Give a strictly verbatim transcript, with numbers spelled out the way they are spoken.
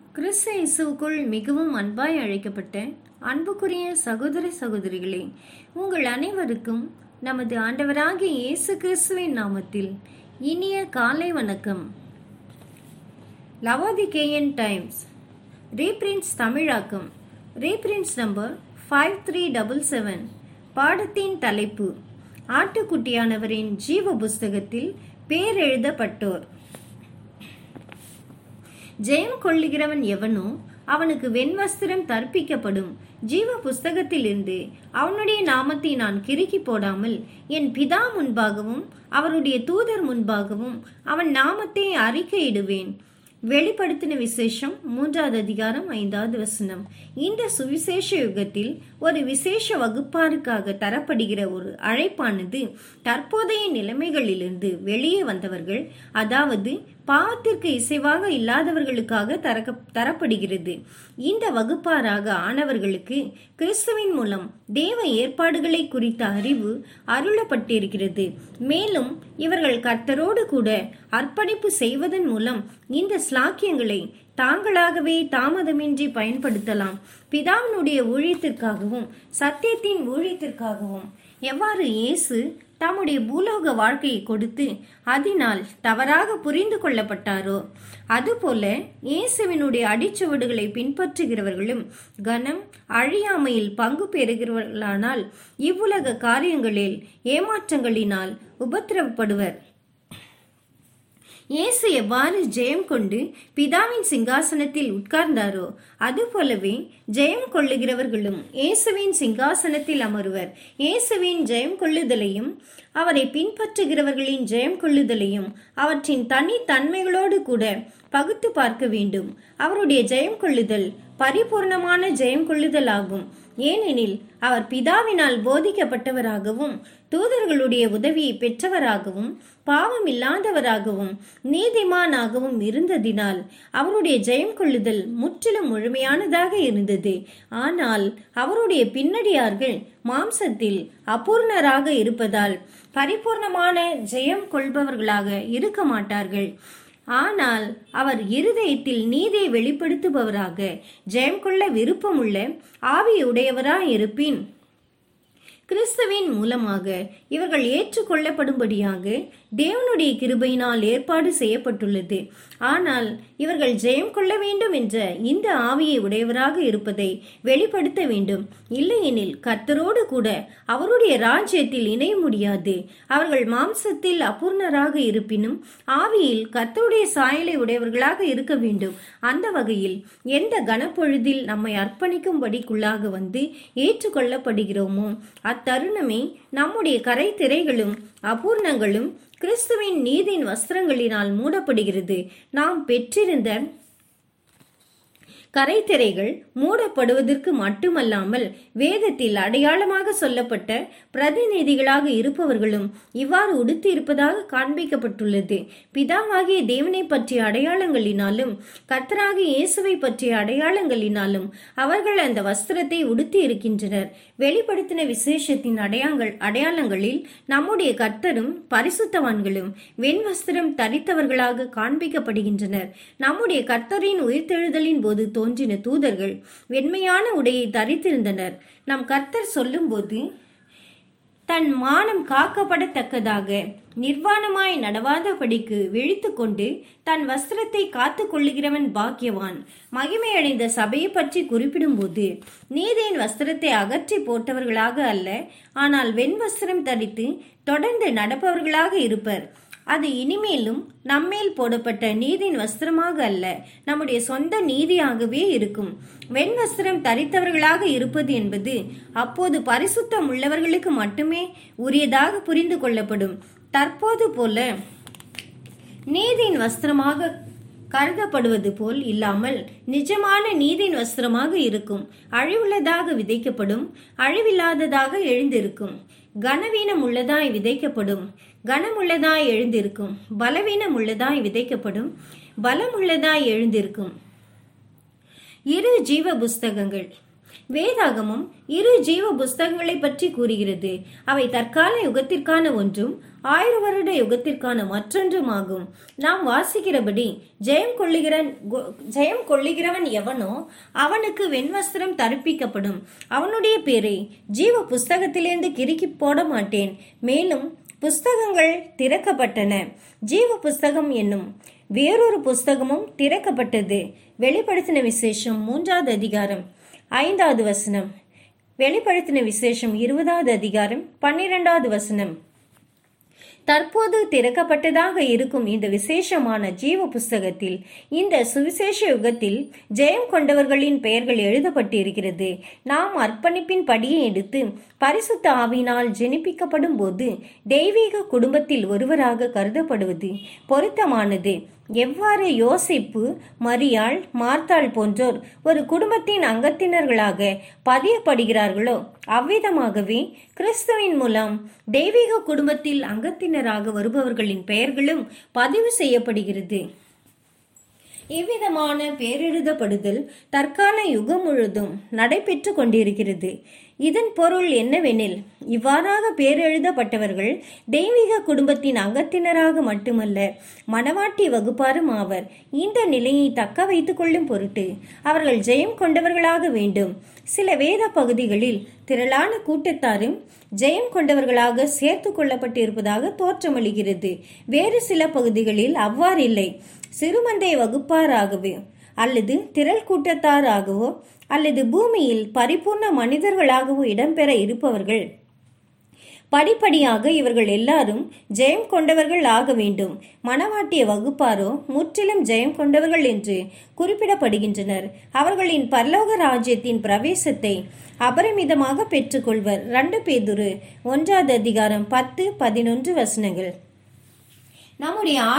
கிறிஸ்து இயேசுவுக்குள் மிகவும் அன்பாய் அழைக்கப்பட்ட அன்புக்குரிய சகோதர சகோதரிகளே, உங்கள் அனைவருக்கும் நமது ஆண்டவராகிய இயேசு கிறிஸ்துவின் நாமத்தில் இனிய காலை வணக்கம். லவோதிகேயன் டைம்ஸ் ரீபிரிண்ட்ஸ் தமிழாக்கம், reprints number five three double seven. பாடத்தின் தலைப்பு ஆட்டுக்குட்டியானவரின் ஜீவ புஸ்தகத்தில் பேர் எழுதப்பட்டோர். ஜெயம் கொள்ளுகிறவன் எவனோ அவனுக்கு வெண்வஸ்திரம் தர்ப்பிக்கப்படும். ஜீவ புஸ்தகத்திலிருந்து அவனுடைய நாமத்தை நான் கிறுக்கி போடாமல் என் பிதா முன்பாகவும் அவருடைய தூதர் முன்பாகவும் அவன் நாமத்தை அறிக்கையிடுவேன். வெளிப்படுத்தின விசேஷம் மூன்றாவது அதிகாரம் ஐந்தாவது வசனம். இந்த சுவிசேஷ யுகத்தில் ஒரு விசேஷ வகுப்பாருக்காக தரப்படுகிற ஒரு அழைப்பானது தற்போதைய நிலைமைகளிலிருந்து வெளியே வந்தவர்கள், அதாவது பாவத்திற்கு இசைவாக இல்லாதவர்களுக்காக தரக்க தரப்படுகிறது. இந்த வகுப்பாராக ஆனவர்களுக்கு கிறிஸ்துவின் மூலம் தேவ ஏற்பாடுகளை குறித்த அறிவு அருளப்பட்டிருக்கிறது. மேலும் இவர்கள் கர்த்தரோடு கூட அர்ப்பணிப்பு செய்வதன் மூலம் இந்த ஸ்லாக்கியங்களை தாங்களாகவே தாமதமின்றி பயன்படுத்தலாம். பிதாவினுடைய ஊழியத்திற்காகவும் சத்தியத்தின் ஊழியத்திற்காகவும் எவ்வாறு இயேசு தம்முடைய பூலோக வாழ்க்கையை கொடுத்து அதனால் தவறாக புரிந்து கொள்ளப்பட்டாரோ, அதுபோல இயேசுவினுடைய அடிச்சுவடுகளை பின்பற்றுகிறவர்களும் கனம் அழியாமையில் பங்கு பெறுகிறவர்களானால் இவ்வுலக காரியங்களில் ஏமாற்றங்களினால் உபத்திரவப்படுவர். இயேசு எவ்வாறு ஜெயம் கொண்டு பிதாவின் சிங்காசனத்தில் உட்கார்ந்தாரோ அதுபோலவே ஜெயம் கொள்ளுகிறவர்களும் இயேசுவின் சிங்காசனத்தில் அமருவர். இயேசுவின் ஜெயம் கொள்ளுதலையும் அவரை பின்பற்றுகிறவர்களின் ஜெயம் கொள்ளுதலையும் அவற்றின் தனி தன்மைகளோடு கூட பகுத்து பார்க்க வேண்டும். அவருடைய ஜெயம் கொள்ளுதல் பரிபூர்ணமான ஜெயம் கொள்ளுதல் ஆகும். ஏனெனில் அவர் பிதாவினால் போதிக்கப்பட்டவராகவும் தூதர்களுடைய உதவியை பெற்றவராகவும் பாவம் இல்லாதவராகவும் நீதிமானாகவும் இருந்ததினால் அவருடைய ஜெயம் கொள்ளுதல் முற்றிலும் முழுமையானதாக இருந்தது. ஆனால் அவருடைய பின்னடியார்கள் மாம்சத்தில் அபூர்ணராக இருப்பதால் பரிபூர்ணமான ஜெயம் கொள்பவர்களாக இருக்க மாட்டார்கள். ஆனால் அவர் இருதயத்தில் நீதியை வெளிப்படுத்துபவராக ஜெயம் கொள்ள விருப்பமுள்ள ஆவியுடையவராய் இருப்பின் கிறிஸ்துவின் மூலமாக இவர்கள் ஏற்றுக்கொள்ளப்படும்படியாக தேவனுடைய கிருபையினால் ஏற்பாடு செய்யப்பட்டுள்ளது. ஆனால் இவர்கள் ஜெயம் கொள்ள வேண்டும் என்ற இந்த ஆவியை உடையவராக இருப்பதை வெளிப்படுத்த வேண்டும். இல்லையெனில் கர்த்தரோடு கூட அவருடைய ராஜ்யத்தில் இணைய முடியாது. அவர்கள் மாம்சத்தில் அபூர்ணராக இருப்பினும் ஆவியில் கர்த்தருடைய சாயலை உடையவர்களாக இருக்க வேண்டும். அந்த வகையில் எந்த கனப்பொழுதில் நம்மை அர்ப்பணிக்கும்படிக்குள்ளாக வந்து ஏற்றுக்கொள்ளப்படுகிறோமோ அத்தருணமே நம்முடைய கரை திரைகளும் அபூர்ணங்களும் கிறிஸ்துவின் நீதியின் வஸ்திரங்களினால் மூடப்படுகிறது. நாம் பெற்றிருந்த கரைத்திரைகள் மூடப்படுவதற்கு மட்டுமல்லாமல் வேதத்தில் அடையாளமாக சொல்லப்பட்ட பிரதிநிதிகளாக இருப்பவர்களும் இவ்வாறு உடுத்தி இருப்பதாக காண்பிக்கப்பட்டுள்ளது. பிதாவாகிய தேவனை பற்றிய அடையாளங்களினாலும் கர்த்தராகிய இயேசுவை பற்றிய அடையாளங்களினாலும் அவர்கள் அந்த வஸ்திரத்தை உடுத்தி இருக்கின்றனர். வெளிப்படுத்தின விசேஷத்தின் அடையாளங்கள் அடையாளங்களில் நம்முடைய கர்த்தரும் பரிசுத்தவான்களும் வெண் வஸ்திரம் தரித்தவர்களாக காண்பிக்கப்படுகின்றனர். நம்முடைய கர்த்தரின் உயிர்த்தெழுதலின் போது தோன்றின தூதர்கள் வெண்மையான உடையை தரித்திருந்தனர். நம் கர்த்தர் சொல்லும் போது தன் மானம் காக்கப்படத்தக்கதாக நிர்வாணமாய் நடவாதபடிக்கு விழித்து கொண்டு தன் வஸ்திரத்தை காத்து கொள்ளுகிறவன் பாக்கியவான். மகிமையடைந்த சபையை பற்றி குறிப்பிடும் போது நீதியின் வஸ்திரத்தை அகற்றி போட்டவர்களாக அல்ல, ஆனால் வெண் வஸ்திரம் தரித்து தொடர்ந்து நடப்பவர்களாக இருப்பர். அது இனிமேலும் நம்மேல் போடப்பட்ட நீதியின் வஸ்திரமாக அல்ல, நம்முடைய சொந்த நீதியாகவே இருக்கும். வெண் வஸ்திரம் தரித்தவர்களாக இருப்பது என்பது அப்போது பரிசுத்தம் உள்ளவர்களுக்கு மட்டுமே உரியதாக புரிந்து கொள்ளப்படும். தற்போது போல நீதியின் வஸ்திரமாக கருதப்படுவது போல் இல்லாமல் நிஜமான நீதியின் வஸ்திரமாக இருக்கும். அழிவுள்ளதாக விதைக்கப்படும், அழிவில்லாததாக எழுந்திருக்கும். கனவீனம் உள்ளதாய் விதைக்கப்படும், கனமுள்ளதாய் எழுந்திருக்கும். பலவீனம் உள்ளதாய் விதைக்கப்படும், பலம் உள்ளதாய் எழுந்திருக்கும். இரு ஜீவ புஸ்தகங்கள். வேதாகமம் இரு ஜீவ புஸ்தகங்களை பற்றி கூறுகிறது. அவை தற்கால யுகத்திற்கான ஒன்றும் ஆயிர வருட யுகத்திற்கான மற்றொன்றுமாகும். நாம் வாசிக்கிறபடி ஜெயம் கொள்ளுகிறன் ஜெயம் கொள்ளுகிறவன் எவனோ அவனுக்கு வெண்வஸ்திரம் தரிப்பிக்கப்படும். அவனுடைய பேரை ஜீவ புஸ்தகத்திலிருந்து கிறுக்கி போட மாட்டேன். மேலும் புஸ்தகங்கள் திறக்கப்பட்டன. ஜீவ புஸ்தகம் என்னும் வேறொரு புஸ்தகமும் திறக்கப்பட்டது. வெளிப்படுத்தின விசேஷம் மூன்றாவது அதிகாரம் ஐந்தாவது வசனம். வெளிப்படுத்தின விசேஷம் இருபதாவது அதிகாரம் பன்னிரெண்டாவது வசனம். தற்போது திறக்கப்பட்டதாக இருக்கும் இந்த விசேஷமான ஜீவ புஸ்தகத்தில் இந்த சுவிசேஷ யுகத்தில் ஜெயம் கொண்டவர்களின் பெயர்கள் எழுதப்பட்டிருக்கிறது. நாம் அர்ப்பணிப்பின் படியை எடுத்து பரிசுத்த ஆவியினால் ஜெனிப்பிக்கப்படும் போது தெய்வீக குடும்பத்தில் ஒருவராக கருதப்படுவது பொருத்தமானது. எவ்வாறு யோசிப்பு, மரியாள், மார்த்தாள் போன்றோர் ஒரு குடும்பத்தின் அங்கத்தினர்களாக பதியப்படுகிறார்களோ அவ்விதமாகவே கிறிஸ்துவின் மூலம் தெய்வீக குடும்பத்தில் அங்கத்தினராக வருபவர்களின் பெயர்களும் பதிவு செய்யப்படுகிறது. இவ்விதமான பேரெழுதப்படுதல் தற்கால யுகம் முழுதும் நடைபெற்று கொண்டிருக்கிறது. இதன் பொருள் என்னவெனில், இவ்வாறாக பேரெழுதப்பட்டவர்கள் தெய்வீக குடும்பத்தின் அங்கத்தினராக மட்டுமல்ல, மனவாட்டி வகுப்பாரும் ஆவர். இந்த நிலையை தக்க வைத்துக் கொள்ளும் பொருட்டு அவர்கள் ஜெயம் கொண்டவர்களாக வேண்டும். சில வேத பகுதிகளில் திரளான கூட்டத்தாரும் ஜெயம் கொண்டவர்களாக சேர்த்து கொள்ளப்பட்டிருப்பதாக தோற்றமளிக்கிறது. வேறு சில பகுதிகளில் அவ்வாறில்லை. சிறுமந்தை வகுப்பாராகவோ அல்லது திரள் கூட்டத்தாராகவோ அல்லது பூமியில் பரிபூர்ண மனிதர்களாகவோ இடம்பெற இருப்பவர்கள் படிப்படியாக இவர்கள் எல்லாரும் ஜெயம் கொண்டவர்கள் ஆக வேண்டும். மனவாட்டிய வகுப்பாரோ முற்றிலும் ஜெயம் கொண்டவர்கள் என்று குறிப்பிடப்படுகின்றனர். அவர்களின் பரலோக ராஜ்யத்தின் பிரவேசத்தை அபரிமிதமாக பெற்றுக்கொள்வர். இரண்டு பேதுரு ஒன்றாவது அதிகாரம் பத்து பதினொன்று வசனங்கள். நம்முடைய